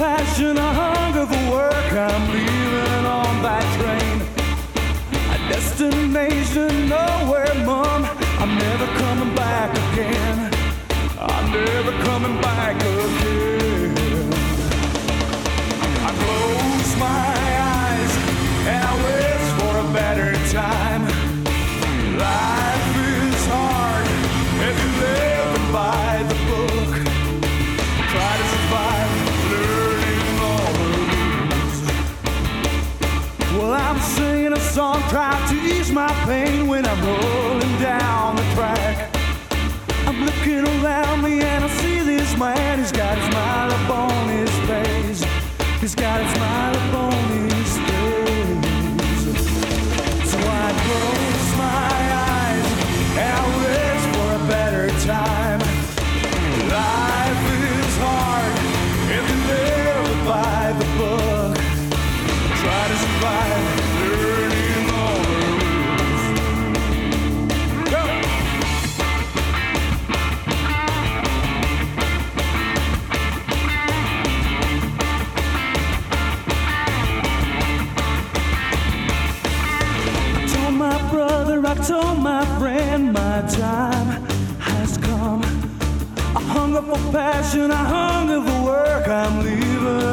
passion, a hunger for work. I'm leaving on that train. A destination nowhere, Mom. I'm never coming back again. I'm never coming back again. I close my eyes and I wish for a better time. Life is hard if you live by the book. Try to survive, learning all the rules. Well, I'm singing a song, trying to ease my pain when I'm rolling down the track. I'm looking around me and I see this man. He's got a smile upon his face. He's got a smile upon his face. So I close my eyes and I wish for a better time. Life is hard if you live by the book. Try to survive, learning all the rules. Go! I told my friend my time has come. I hunger for passion, I hunger for work. I'm leaving